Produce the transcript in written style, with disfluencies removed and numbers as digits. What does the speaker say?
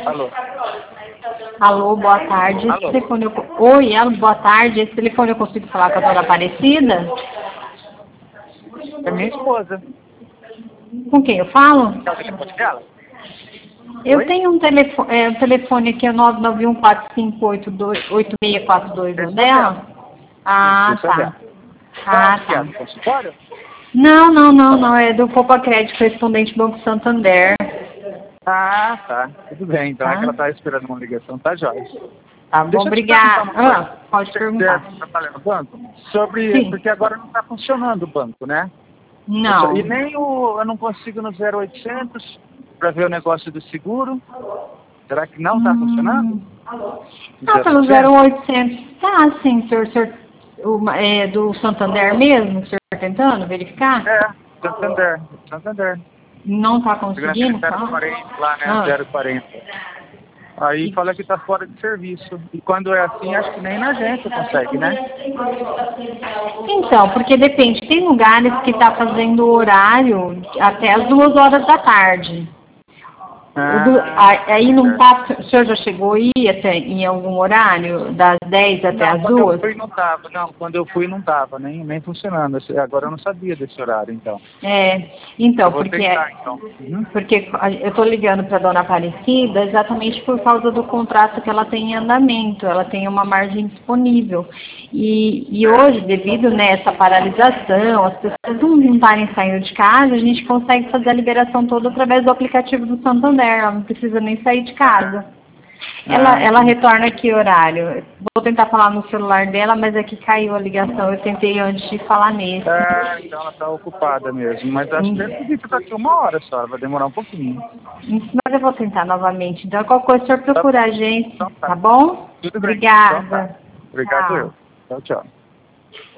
Alô? Alô, boa tarde. Alô? Oi, alô, boa tarde. Esse telefone eu consigo falar com a dona Aparecida? É minha esposa. Com quem eu falo? Quer o telefone dela? Eu Oi? tenho um telefone aqui, é 991458642, Esse é dela? dela. Ah, Isso é tá. dela. Ah, Onde que é? tá. No consultório? Não, é do Copa Crédito Correspondente Banco Santander, Ah, tá. Tudo bem. Então é que tá? ela tá esperando uma ligação. Tá jóia. Tá bom, Deixa eu te perguntar obrigada. uma coisa. Pode Você perguntar. trabalha no banco? Porque Sim. agora não está funcionando o banco, né? E Não. nem eu não consigo no 0800 para ver o negócio do seguro. Será que não está funcionando? No Pelo 0800? 0800. Tá, sim, senhor, é do Santander mesmo, o senhor tentando verificar? É, Santander. Santander. Não tá Segurança conseguindo? 040 lá, né? Ah. 040. Aí E- fala que está fora de serviço. E quando é assim, acho que nem na agência consegue, né? Então, porque depende, tem lugares que tá fazendo horário até as 2 horas da tarde. Aí não Certo. tá, o senhor já chegou aí até em algum horário, das 10 até Não, as quando eu 2? fui não tava. Não, quando eu fui não tava, nem funcionando. Agora eu não sabia desse horário, então. Eu Então, vou tentar, então. Uhum. porque eu estou ligando para a dona Aparecida exatamente por causa do contrato que ela tem em andamento, ela tem uma margem disponível. E hoje, devido nessa paralisação, as pessoas não estarem saindo de casa, a gente consegue fazer a liberação toda através do aplicativo do Santander, ela não precisa nem sair de casa. Ela Entendi. retorna que horário? Vou tentar falar no celular dela, mas aqui caiu a ligação. Eu tentei antes de falar nesse. Então ela está ocupada mesmo. Mas acho que deve vir daqui 1 hora só. Vai demorar um pouquinho. Mas eu vou tentar novamente. Então, qualquer coisa, o senhor Tá procura bom. a gente, Então tá. tá bom? Tudo bem. Então tá. Obrigada. Obrigado Tchau. eu. Tchau, tchau.